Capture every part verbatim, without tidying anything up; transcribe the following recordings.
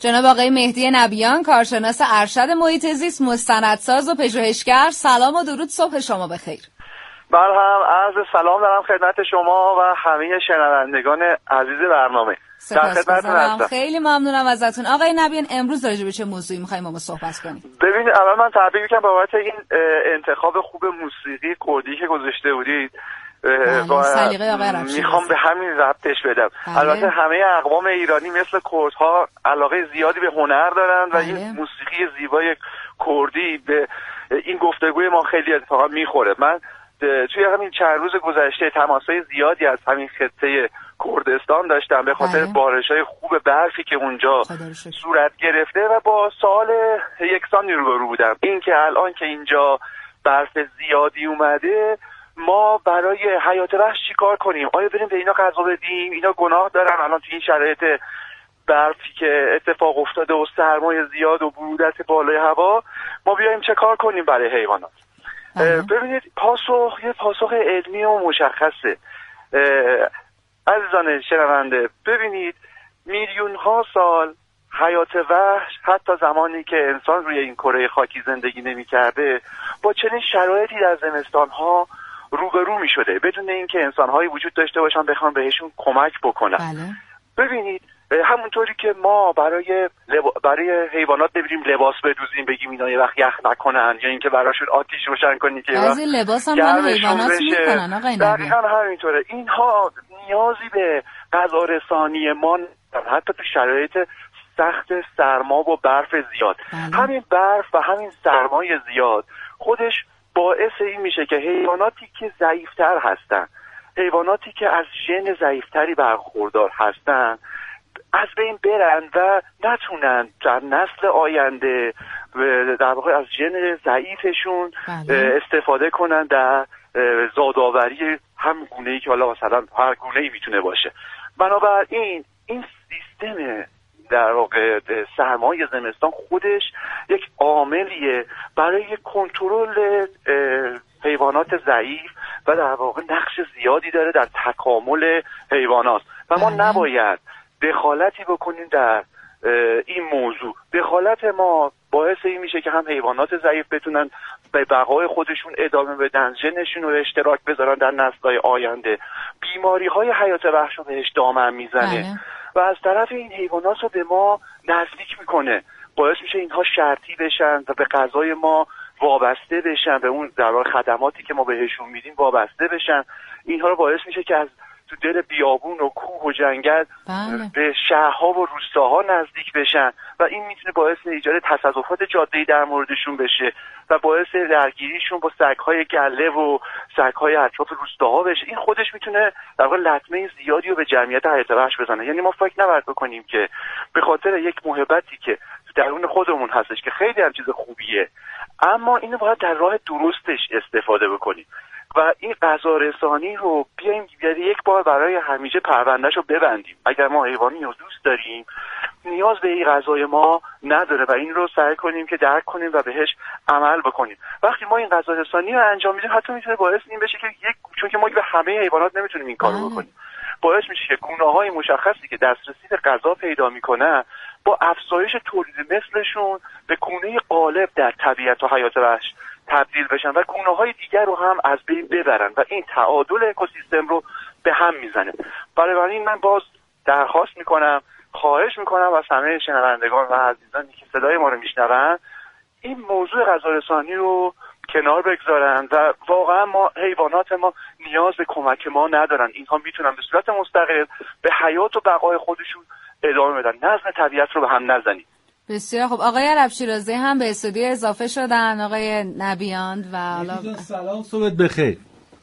جناب آقای مهدی نبیان، کارشناس ارشد محیط زیست، مستندساز و پژوهشگر. سلام و درود، صبح شما بخیر. من هم عرض سلام دارم خدمت شما و همه شنوندگان عزیز برنامه. در خدمتتون هستم. خیلی ممنونم ازتون. آقای نبیان، امروز راجع به چه موضوعی می‌خوایم ما صحبت کنیم؟ ببینید، اول من تبریک میگم بابت این انتخاب خوب موسیقی کردی که گذاشته بودید. میخوام به همین ربطش بدم. بله. البته همه اقوام ایرانی مثل کردها علاقه زیادی به هنر دارن و بله. این موسیقی زیبای کردی به این گفتگوی ما خیلی اتفاقا میخوره. من توی همین چند روز گذشته تماسای زیادی از همین خطه کردستان داشتم به خاطر بله. بارش‌های خوب برفی که اونجا صورت گرفته و با سوال یکسانی روبرو بودم. این که الان که اینجا برف زیادی اومده، ما برای حیات وحش چی کار کنیم؟ آیا بریم به اینا غذا بدیم؟ اینا گناه دارن الان تو این شرایط برفی که اتفاق افتاده و سرمای زیاد و برودت بالای هوا، ما بیایم چه کار کنیم برای حیوانات؟ ببینید، پاسخ یه پاسخ علمی و مشخصه. عزیزان شنونده، ببینید میلیون ها سال حیات وحش، حتی زمانی که انسان روی این کره خاکی زندگی نمی کرده، با چنین شرایطی در زمستان ها روبرو می شده بدون اینکه انسان هایی وجود داشته باشن بخوان بهشون کمک بکنن. بله. ببینید، همونطوری که ما برای لب... برای حیوانات نمیریم لباس بدوزیم بگیم اینا یه وقت یخ نکنن، یا اینکه براشون آتیش روشن کنیم که بعضی لباس هم مال حیوانات میکنن. آقای نبی، دقیقاً همینطوره. اینها نیازی به غذا رسانی ما حتی تو شرایط سخت سرما و برف زیاد. بله. همین برف و همین سرمای زیاد خودش باعث این میشه که حیواناتی که ضعیفتر هستن، حیواناتی که از ژن ضعیفتری برخوردار هستن، از بین برن و نتونن در نسل آینده در واقع از ژن ضعیفشون بله. استفاده کنن در زادآوری هم گونه‌ای که حالا مثلا هر گونه‌ای میتونه باشه. بنابراین این سیستم در واقع سرمای زمستان خودش یک عاملیه برای کنترل حیوانات ضعیف و در واقع نقش زیادی داره در تکامل حیوانات و ما نباید دخالتی بکنیم در این موضوع. دخالت ما باعث این میشه که هم حیوانات ضعیف بتونن به بقای خودشون ادامه بدن، ژنشون رو اشتراک بذارن در نسل‌های آینده، بیماری‌های حیات وحش رو بهش دامن میزنه و از طرف این حیوانات رو به ما نزدیک میکنه، باعث میشه اینها شرطی بشن و به غذای ما وابسته بشن، به اون در واقع خدماتی که ما بهشون میدیم وابسته بشن. اینها رو باعث میشه که از تو دل بیابون و کوه و جنگل بله. به شهرها و روستاها نزدیک بشن و این میتونه باعث ایجاد تصادفات جاده‌ای در موردشون بشه و باعث درگیریشون با سگ‌های گله و سگ‌های اطراف روستاها بشه. این خودش میتونه در واقع لطمه زیادی رو به جمعیت حیات وحش بزنه. یعنی ما فکر نباید بکنیم که به خاطر یک محبتی که درون خودمون هستش که خیلی هم چیز خوبیه، اما اینو باید در راه درستش استفاده بکنیم و این غذا رسانی رو بیایم یک بار برای همیشه پروندهش رو ببندیم. اگر ما حیوانی رو دوست داریم، نیاز به این غذای ما نداره و این رو سعی کنیم که درک کنیم و بهش عمل بکنیم. وقتی ما این غذا رسانی رو انجام میدیم، حتی میتونه باعث این بشه که یک چون که ما به همه حیوانات نمیتونیم این کارو بکنیم، باعث میشه که گونه‌های مشخصی که دسترسی به غذا پیدا میکنن با افزایش تولید مثلشون به گونه غالب در طبیعت و حیات وحش تبدیل بشن و گونه‌های دیگر رو هم از بین ببرن و این تعادل اکوسیستم رو به هم میزنه. برای این من باز درخواست میکنم، خواهش میکنم از همه شنوندگان و عزیزانی که صدای ما رو میشنون این موضوع غذارسانی رو کنار بگذارن و واقعا ما حیوانات ما نیاز به کمک ما ندارن. اینها میتونن به صورت مستقل به حیات و بقای خودشون ادامه بدن. نظم طبیعت رو به هم نزنید. بسیار خوب. آقای عرب شیرازی هم به استودیو اضافه شدن، آقای نبیان و حالا سلام، صبحت بخیر.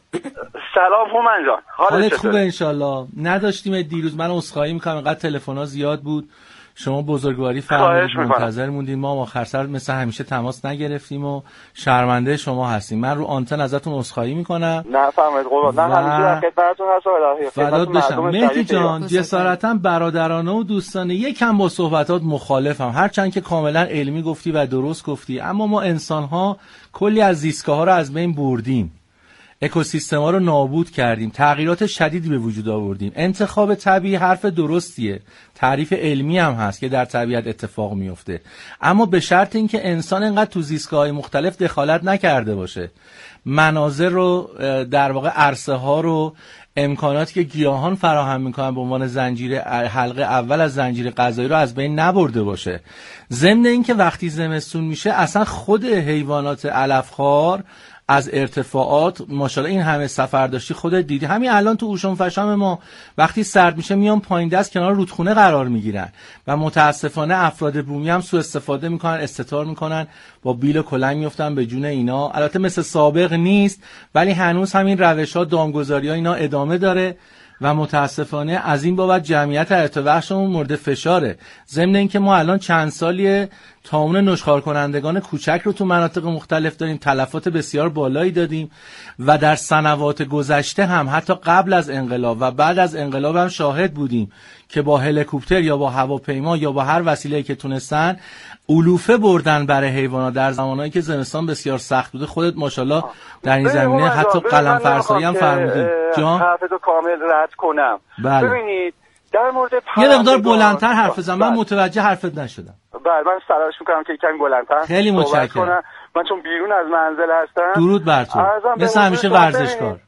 سلام هومن جان، حالت خوبه انشالله؟ نداشتیم دیروز، من عذرخواهی میکنم اینقدر تلفن‌ها زیاد بود، شما بزرگواری فرمودید منتظر موندیم، ما آخر سر مثل همیشه تماس نگرفتیم و شرمنده شما هستیم. من رو آنتن ازتون عذرخواهی میکنم. نه فرمایید قربان، من همیشه در خدمتتون هستم. الهی فدات بشم. مهدی جان، جسارتا برادرانه و دوستانه یکم با صحبتات مخالفم، هرچند که کاملا علمی گفتی و درست گفتی، اما ما انسان‌ها کلی از زیستگاه‌ها رو از بین بردیم. اکوسیستما رو نابود کردیم، تغییرات شدیدی به وجود آوردیم. انتخاب طبیعی حرف درستیه، تعریف علمی هم هست که در طبیعت اتفاق میفته، اما به شرط اینکه انسان اینقدر تو زیستگاه‌های مختلف دخالت نکرده باشه، مناظر رو در واقع عرصه ها رو، امکاناتی که گیاهان فراهم میکنن به عنوان زنجیره حلقه اول از زنجیره غذایی رو از بین نبرده باشه. ضمن اینکه وقتی زمستون میشه اصلا خود حیوانات علفخوار از ارتفاعات ماشاءالله این همه سفر داشتی خودت دیدی، همین الان تو اوشون فشام ما وقتی سرد میشه میان پایین دست کنار رودخونه قرار میگیرن و متاسفانه افراد بومی هم سوء استفاده میکنن، استتار میکنن، با بیل و کلنگ میافتن به جون اینا. البته مثل سابق نیست ولی هنوز همین روش‌ها، دامگذاری‌ها اینا ادامه داره و متاسفانه از این بابت جمعیت حیات وحشمون مورد فشاره. ضمن اینکه ما الان چند سالیه طاعون نشخوار کنندگان کوچک رو تو مناطق مختلف داریم، تلفات بسیار بالایی دادیم و در سنوات گذشته هم حتی قبل از انقلاب و بعد از انقلاب هم شاهد بودیم که با هلیکوپتر یا با هواپیما یا با هر وسیله‌ای که تونستن علوفه بردن برای حیوانات در زمانهایی که زمستان بسیار سخت بوده. خودت ماشاءالله در این زمینه حتی قلم فرسایی هم فرمودی. جان حرفتو کامل رد کنم. بله. ببینید در مورد یه مقدار بلندتر حرف بزن، من متوجه حرفت نشدم. بله من تلاش میکنم که کمی بلندتر. خیلی متشکرم. من چون بیرون از منزل هستم. درود بر تو. مثل همیشه ورزشکار.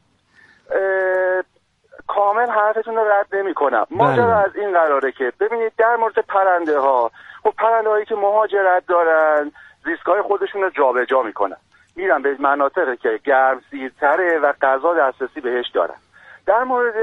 کامل حرفتون رو رد نمی‌کنم. ماجرا از این قراره که ببینید در مورد پرنده ها، خب پرنده هایی که مهاجرت دارن زیستگاه خودشون رو جابجا میکنن، میرن به مناطقی که گرمسیرتره و غذا دسترسی بهش دارن. در مورد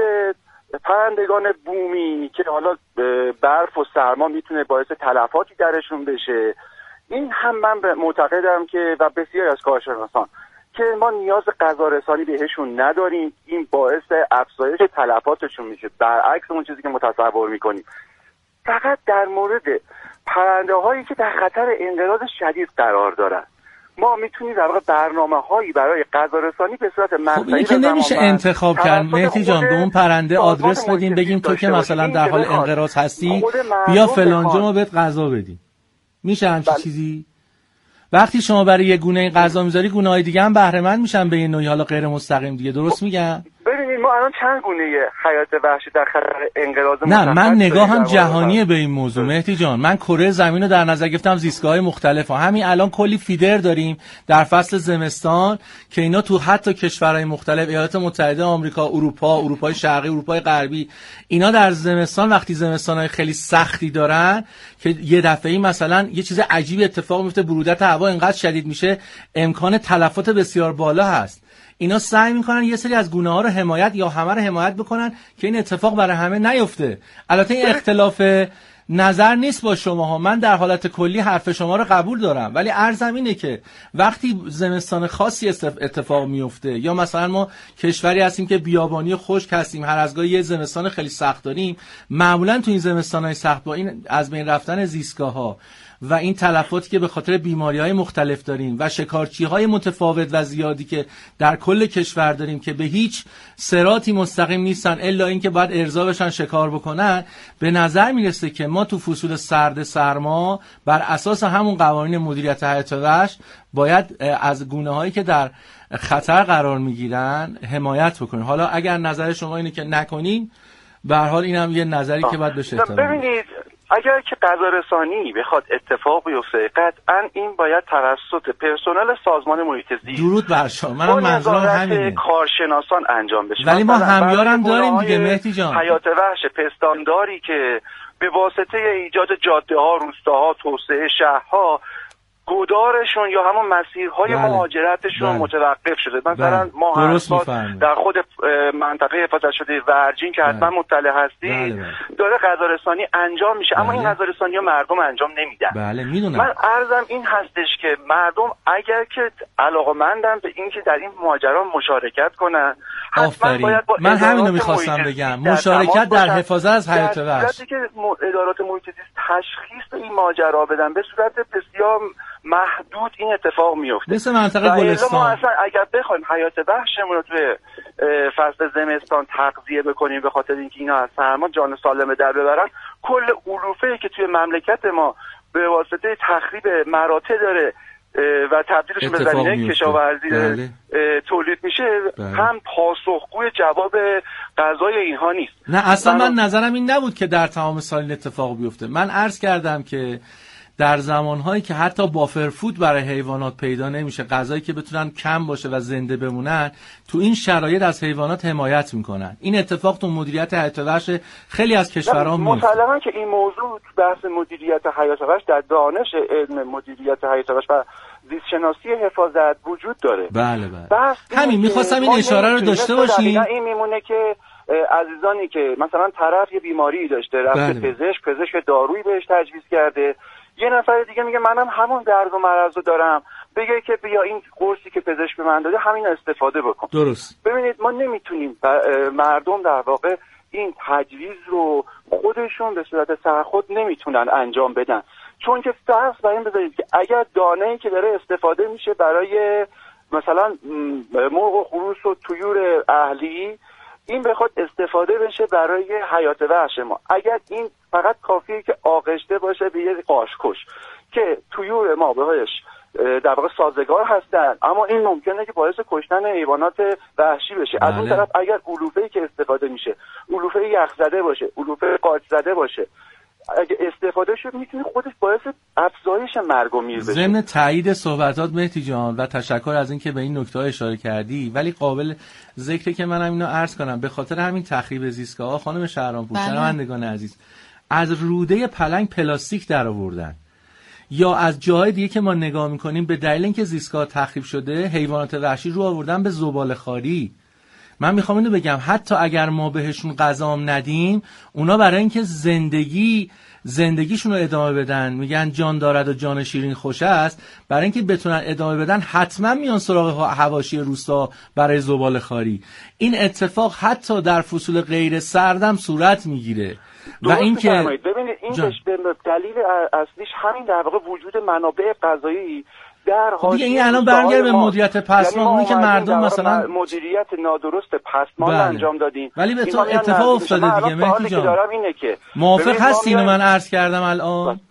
پرندگان بومی که حالا برف و سرما میتونه باعث تلفاتی درشون بشه، این هم من معتقدم که و بسیاری از کارشناسان که ما نیاز غذا رسانی بهشون نداریم، این باعث افزایش تلفاتشون میشه، برعکس اون چیزی که ما تصور میکنیم. فقط در مورد پرنده هایی که در خطر انقراض شدید قرار دارن ما میتونیم در واقع برنامه‌هایی برای غذا رسانی به صورت مقطعی. خب این که نمیشه انتخاب کرد مهدی جان، به اون پرنده آدرس بدیم بگیم تو که مثلا در حال انقراض هستی بیا فلانجا ما بهت غذا بدیم، میشه همچین چیزی؟ وقتی شما برای یه گونه غذا میذاری گونه‌های دیگه هم بهره مند میشن به یه نوعی، حالا غیر مستقیم دیگه، درست میگم؟ ببینید ما الان چند گونه حیات وحشی در خطر انقراض نه من نگاهم جهانیه به این موضوع مهدی جان. من کره زمین رو در نظر گرفتم، زیستگاه‌های مختلف ها. همین الان کلی فیدر داریم در فصل زمستان که اینا تو حتی کشورهای مختلف، ایالات متحده آمریکا، اروپا، اروپای شرقی، اروپای غربی، اینا در زمستان وقتی زمستان‌های خیلی سختی دارن که یه دفعه‌ای مثلا یه چیز عجیبی اتفاق میفته، برودت هوا اینقدر شدید میشه امکان تلفات بسیار بالا هست، اینا سعی میکنن یه سری از گونه ها رو حمایت یا همه رو حمایت بکنن که این اتفاق برای همه نیفته. البته این اختلاف نظر نیست با شما ها، من در حالت کلی حرف شما رو قبول دارم، ولی عرضم اینه که وقتی زمستان خاصی اتفاق میفته یا مثلا ما کشوری هستیم که بیابانی خشک هستیم، هر از گاهی یه زمستان خیلی سخت داریم، معمولا تو این زمستان‌های سخت با این از بین رفتن زیستگاه‌ها و این تلفاتی که به خاطر بیماری‌های مختلف داریم و شکارچی‌های متفاوت و زیادی که در کل کشور داریم که به هیچ صراطی مستقیم نیستن الا اینکه باید ارضا بشن شکار بکنن، به نظر میرسه که ما تو فصول سرد سرما بر اساس همون قوانین مدیریت حیات وحش باید از گونه‌هایی که در خطر قرار میگیرن حمایت بکنیم. حالا اگر نظر شما اینه که نکنیم، به هر حال اینم یه نظری که باید بشه احترام. ببینید اگر که غذا رسانی بخواد اتفاق بیفته قطعا این باید توسط پرسنل سازمان محیط زیست، درود بر شما، منم منظورم همینه، کارشناسان انجام بشه. ولی ما همیارم داریم دیگه مهدی جان، حیات وحش پستانداری که به واسطه ایجاد جاده ها، روستاها، توسعه شهرها گودارشون یا همون مسیرهای بله. مهاجرتشون بله. متوقف شده. مثلا بله. ما هر سال در خود منطقه حفاظت شده ورجین که حتما بله. مطلع هستی بله بله. داره غذا رسانی انجام میشه بله. اما این غذا رسانی ها مردم انجام نمیدن. بله میدونم. من عرضم این هستش که مردم اگر که علاقه‌مندن به این که در این ماجرا مشارکت کنن، حتما باید با من همینو می‌خواستم بگم، مشارکت در حفاظت از حیات وحش، که ادارات محیط زیست تشخیص این ماجرا بدن به صورت بسیار محدود این اتفاق میفته. مثل منطقه گلستان. ما اصلا اگر بخوایم حیات وحشمون رو توی فصل زمستان تغذیه بکنیم به خاطر اینکه اینا از سرما جان سالم در ببرن، کل علوفه‌ای که توی مملکت ما به واسطه تخریب مراتع داره و تبدیلش به زمینه کشاورزی بله. تولید میشه، بله. هم پاسخگوی جواب غذای اینها نیست. نه اصلا من نظرم این نبود که در تمام سال این اتفاق بیفته. من عرض کردم که در زمانهایی که حتی بافر فود برای حیوانات پیدا نمیشه، غذایی که بتونن کم باشه و زنده بمونن، تو این شرایط از حیوانات حمایت میکنن. این اتفاق تو مدیریت حیات وحش خیلی از کشورها میفته. مسلماً که این موضوع بحث مدیریت حیات وحش در دانش علم مدیریت حیات وحش و زیست شناسی حفاظت وجود داره. بله بله. همین میخواستم این اشاره رو داشته باشیم. این میمونه که عزیزانی که مثلا طرف یه بیماری داشته، رفته بله. پزشک پزشک دارویی بهش تجویز کرده، یه نفر دیگه میگه منم همون درد و مرض رو دارم، بگه که بیا این قرصی که پزشک به من داده همین استفاده بکن. درست. ببینید ما نمیتونیم مردم در واقع این تجویز رو خودشون به صورت سرخود نمیتونن انجام بدن، چون که فرض بر این بذارید که اگر دانه‌ای که داره استفاده میشه برای مثلا مرغ و خروس و طیور اهلی، این بخواد استفاده بشه برای حیات وحش ما، اگر این فقط کافیه که آغشته باشه به یه قاشقش که طیور ما بهش در واقع سازگار هستن، اما این ممکنه که باعث کشتن حیوانات وحشی بشه. بله. از اون طرف اگر علوفه‌ای که استفاده میشه علوفه یخ زده باشه، علوفه قاچ زده باشه، اگه استفاده شد میتونه خودش باعث افزایش مرگ و میر بشه. ضمن تایید صحبتات مهدی جان و تشکر از اینکه به این نکته ها اشاره کردی، ولی قابل ذکره که منم اینو عرض کنم، به خاطر همین تخریب زیستگاه‌ها خانم شهرامپور، شنوندگان عزیز، از روده پلنگ پلاستیک در آوردن، یا از جاهای دیگه که ما نگاه میکنیم به دلیل اینکه زیستگاه تخریب شده حیوانات وحشی رو آوردن به زباله‌خواری. من میخوام اینو بگم حتی اگر ما بهشون غذام ندیم، اونا برای اینکه زندگی زندگیشون رو ادامه بدن، میگن جان دارد و جان شیرین خوش است، برای اینکه بتونن ادامه بدن حتما میان سراغ حواشی روستا برای زباله‌خواری. این اتفاق حتی در فصول غیر سردم صورت میگیره و اینکه ببینید این به دلیل اصلیش همین در واقع وجود منابع غذایی در حاشیه. این الان برمیگره به مدیریت پسمان، اونی که مردم مثلا مدیریت نادرست پسمان بله. انجام دادین. ولی به تو اتفاق افتاده دیگه مهدی جان. موافق هستی اینو من عرض کردم الان؟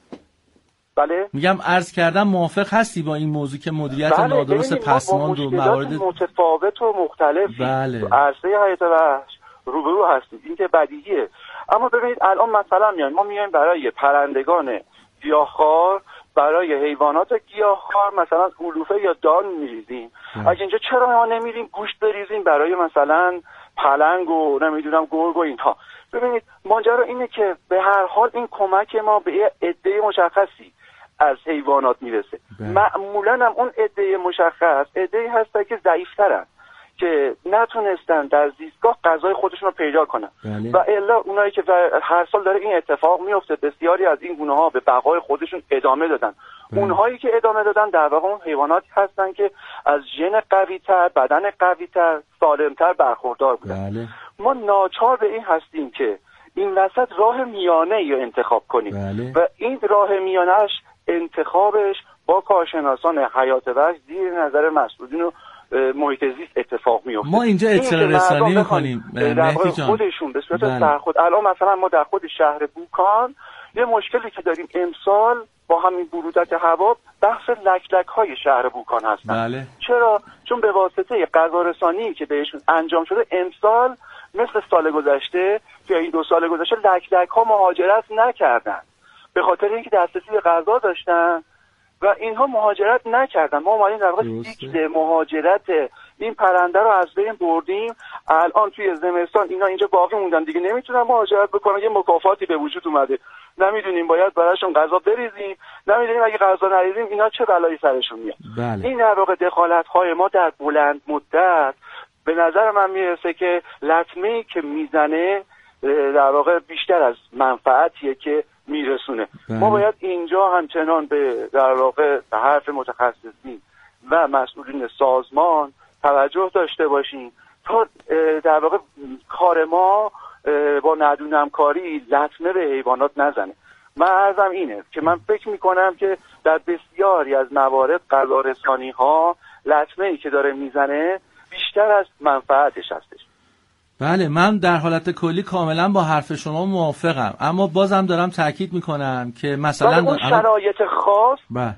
بله میگم عرض کردم موافق هستی با این موضوع که مدیریت بله. نادرست پسمان و موارد متفاوت و مختلفی بله. عرصه حیات وحش روبرو هستید، این که بدیهیه. اما ببینید الان مثلا میایم ما میایم برای پرندگان گیاهخوار، برای حیوانات گیاهخوار مثلا علوفه یا دان میریزیم. اگه اینجا چرا ما نمیریم گوشت بریزیم برای مثلا پلنگ و نمیدونم گرگ و اینها؟ ببینید ماجرا اینه که به هر حال این کمک ما به یه عده مشخصی از حیوانات میرسه. معمولا هم اون عده مشخص عده‌ای هستن که ضعیف‌ترن، که نتونستن در زیستگاه غذای خودشون رو پیدا کنن. بله. و الا اونایی که هر سال داره این اتفاق میفته، بسیاری از این گونه ها به بقای خودشون ادامه دادن. بله. اونهایی که ادامه دادن در واقع اون حیواناتی هستن که از ژن قوی‌تر، بدن قوی‌تر، سالم‌تر برخوردار بودن. بله. ما ناچار به این هستیم که این وسط راه میانه یا انتخاب کنیم. بله. و این راه میانه‌اش انتخابش با کارشناسان حیات وحش زیر نظر مسئولین و محیط زیست اتفاق میفته. ما اینجا اطلاع رسانی میکنیم مهدی جان خودشون به صورت سرخود. الان مثلا ما در خود شهر بوکان یه مشکلی که داریم امسال با همین برودت هوا، بحث لک لک های شهر بوکان هستن. بله. چرا؟ چون به واسطه غذارسانی که بهشون انجام شده امسال مثل سال گذشته یا این دو سال گذشته لک لک ها مهاجرت نکردن، به خاطر اینکه دسترسی به غذا داشتن و اینها مهاجرت نکردن. ما اومدیم در واقع سیکل مهاجرت این پرنده رو از بین بردیم. الان توی زمستان اینا اینجا باقی موندن دیگه، نمیتونن مهاجرت بکنن. یه مکافاتی به وجود اومده، نمیدونیم باید براشون غذا بریزیم، نمیدونیم اگه غذا نریزیم اینا چه بلایی سرشون میاد. بله. این در واقع دخالت های ما در بلند مدت به نظر من میرسه که لطمه‌ای که میزنه در واقع بیشتر از منفعتیه که میرسونه. بله. ما باید اینجا همچنان به در واقع حرف متخصصین و مسئولین سازمان توجه داشته باشیم تا در واقع کار ما با ندونم کاری لطمه به حیوانات نزنه. من عرضم اینه که من فکر میکنم که در بسیاری از موارد غذارسانی ها لطمه ای که داره میزنه بیشتر از منفعتش هستش. بله، من در حالت کلی کاملا با حرف شما موافقم، اما بازم دارم تاکید میکنم که مثلا اون شرایط خاص بله.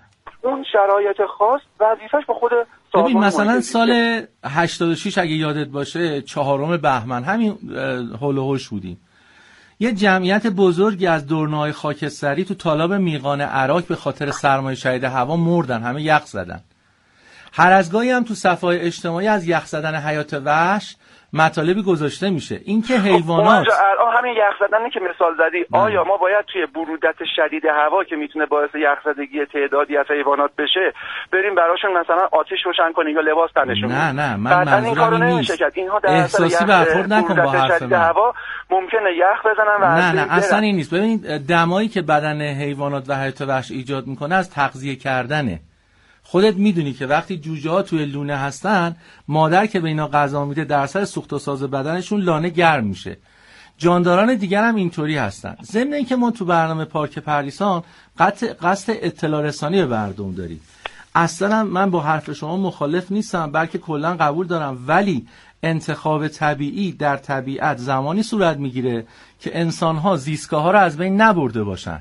اون شرایط خاص وظیفش با خود سازمان. ببین مثلا سال هشتاد و شش اگه یادت باشه چهارم بهمن همین هول و هوش بودیم، یه جمعیت بزرگی از دورنه‌های خاکستری تو تالاب میقان عراق به خاطر سرمایه شدید هوا مردن، همه یخ زدن. هر از گاهی هم تو صفحه‌های اجتماعی از یخ زدن حیات وحش مطالبی گذاشته میشه. این که حیوانات الان همین یخ زدنی که مثال زدی بله. آیا ما باید توی برودت شدید هوا که میتونه باعث یخ زدگی تعدادی از حیوانات بشه بریم براشون مثلا آتش روشن کنیم یا لباس تنشون؟ نه نه من منظورم این نیست. اینها در احساسی برخورد نکن با حرف من. هوا ممکنه یخ بزنن و نه نه اصلا این نیست. ببین دمایی که بدن حیوانات و حیات وحش ایجاد میکنه از تغذیه کردنه. خودت میدونی که وقتی جوجه ها توی لونه هستن، مادر که به اینا غذا میده در اثر سوخت و ساز بدنشون لانه گرم میشه. جانداران دیگر هم اینطوری هستن. ضمن اینکه ما تو برنامه پارک پردیسان قصد اطلاع رسانی به مردم داریم. اصلا من با حرف شما مخالف نیستم، بلکه کلا قبول دارم، ولی انتخاب طبیعی در طبیعت زمانی صورت میگیره که انسان‌ها زیستگاه‌ها رو از بین نبرده باشن.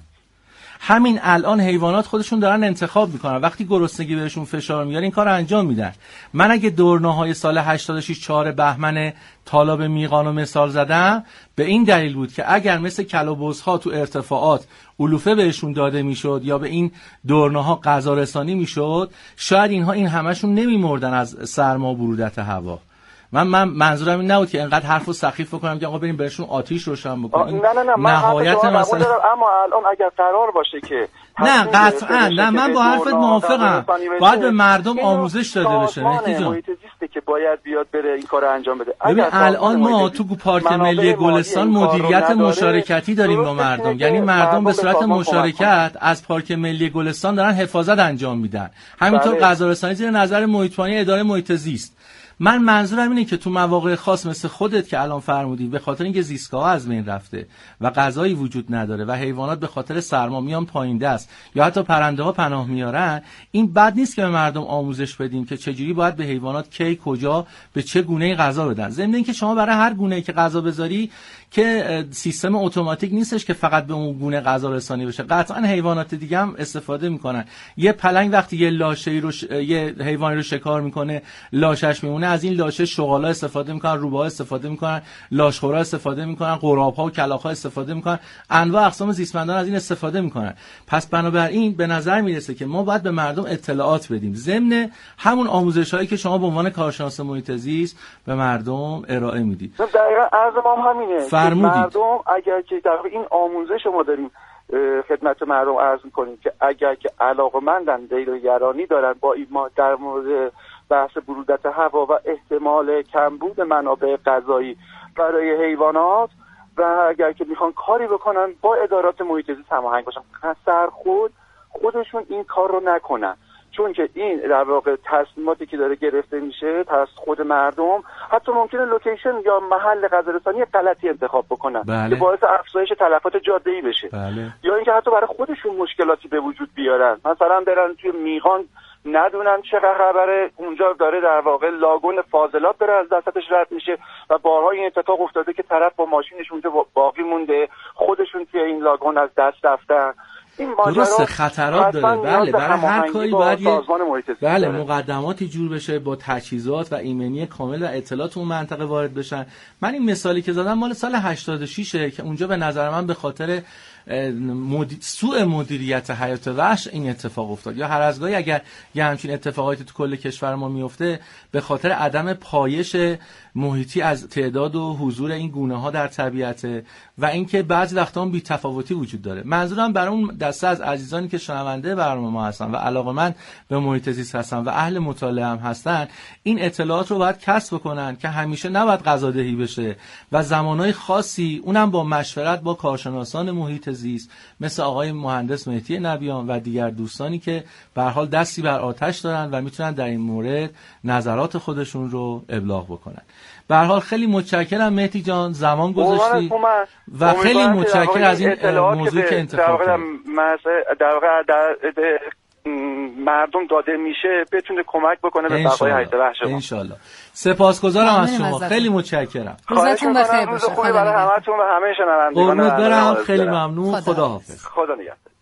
همین الان حیوانات خودشون دارن انتخاب میکنن، وقتی گرسنگی بهشون فشار میاره این کار رو انجام میدن. من اگه دورنه‌های سال هشتاد و شش چهار بهمن تالاب میقان رو مثال زدم به این دلیل بود که اگر مثل کلابوزها تو ارتفاعات علوفه بهشون داده میشد یا به این دورنه‌ها غذا رسانی میشد، شاید اینها این همشون نمیمردن از سرما و برودت هوا. من من منظورم این نبود که انقدر حرفو سخیف بکنم که آقا بریم بهشون آتیش روشن بکنیم. نه نه نه من نهایت مثلا دارم، اما الان اگر قرار باشه که نه قطعا نه من با حرفت موافقم، باید به مردم آموزش داده بشه. مهدی جان محیط زیسته که باید بیاد بره این کارو انجام بده. ببین الان ما تو پارک ملی گلستان مدیریت مشارکتی داریم با مردم، یعنی مردم به صورت مشارکت از پارک ملی گلستان دارن حفاظت انجام میدن. همینطور غذا رسانی زیر نظر محیط‌بانی اداره محیط زیست. من منظورم اینه که تو مواقع خاص مثل خودت که الان فرمودی به خاطر اینکه زیستگاه از بین رفته و غذایی وجود نداره و حیوانات به خاطر سرما میان پایین دست یا حتی پرنده ها پناه میارن، این بد نیست که به مردم آموزش بدیم که چجوری باید به حیوانات کی کجا به چه گونه غذا بدن. ضمن اینکه شما برای هر گونه‌ای که غذا بذاری که سیستم اتوماتیک نیستش که فقط به اون گونه غذا رسانی بشه، قطعا حیوانات دیگه هم استفاده میکنن. یه پلنگ وقتی یه لاشه‌ای رو ش... یه حیوانی رو شکار میکنه لاشش میمونه، از این لاشه شغالا استفاده میکنن، روباها استفاده میکنن، لاشخورا استفاده میکنن، قراب‌ها و کلاغ‌ها استفاده میکنن، انواع اقسام زیستمندان از این استفاده میکنن. پس بنابراین به نظر میرسه که ما باید به مردم اطلاعات بدیم ضمن همون آموزش‌هایی که شما به عنوان کارشناس محیط زیست به مردم ارائه میدید. دقیقاً عرض ما همینه. فرمودید. مردم اگر که در این آموزش ما داریم خدمت مردم عرض میکنیم که اگر که علاقه‌مندن دیروگرانی دارن با این ما در مورد بحث برودت هوا و احتمال کمبود منابع غذایی برای حیوانات و اگر که میخوان کاری بکنن با ادارات محیط زیست هماهنگ باشن، سر خود خودشون این کار رو نکنن، چون که این در واقع تصمیماتی که داره گرفته میشه توسط خود مردم حتی ممکنه لوکیشن یا محل غذارسانی غلطی انتخاب بکنن بله. که باعث افزایش تلفات جاده‌ای بشه بله. یا اینکه حتی برای خودشون مشکلاتی به وجود بیارن، مثلا برن توی میقان ندونن چقدر خبره اونجا داره در واقع لاگون فاضلات داره از دستش رد میشه و بارها این اتفاق افتاده که طرف با ماشینش اونجا باقی مونده، خودشون توی این لاگون از دست رفتن. این درسته خطرات داره. بله برای هر کاری باید یه بله مقدماتی جور بشه با تجهیزات و ایمنی کامل و اطلاعات اون منطقه وارد بشن. من این مثالی که زدم مال سال هشتاد و شش که اونجا به نظر من به خاطر مدی... سوء مدیریت حیات وحش این اتفاق افتاد. یا هر از گاهی اگر یه همچین اتفاقاتی تو کل کشور ما میفته به خاطر عدم پایش محیطی از تعداد و حضور این گونه ها در طبیعت و اینکه بعضی وقتا هم بی‌تفاوتی وجود داره. منظورم برای اون دسته از عزیزانی که شنونده برنامه ما هستن و علاقه‌مند به محیط زیست هستن و اهل مطالعه هم هستن، این اطلاعات رو باید کسب کنن که همیشه نباید غذادهی بشه و زمانهای خاصی اونم با مشورت با کارشناسان محیط زیست مثل آقای مهندس مهدی نبیان و دیگر دوستانی که به هر حال دستی بر آتش دارن و میتونن در این مورد نظرات خودشون رو ابلاغ بکنن. به هر حال خیلی متشکرم مهدی جان زمان گذاشتی و خیلی متشکرم از این موضوعی که انتخاب کردی. در واقع در مردم داده میشه بتونه کمک بکنه به بقای حیات وحش ما. ان شاء الله. سپاسگزارم از شما. خیلی متشکرم. روزتون بخیر باشه. خوبی برای همتون و همه شنوندگان. قربونت برم. خیلی ممنون. خداحافظ. خدا نگهدار.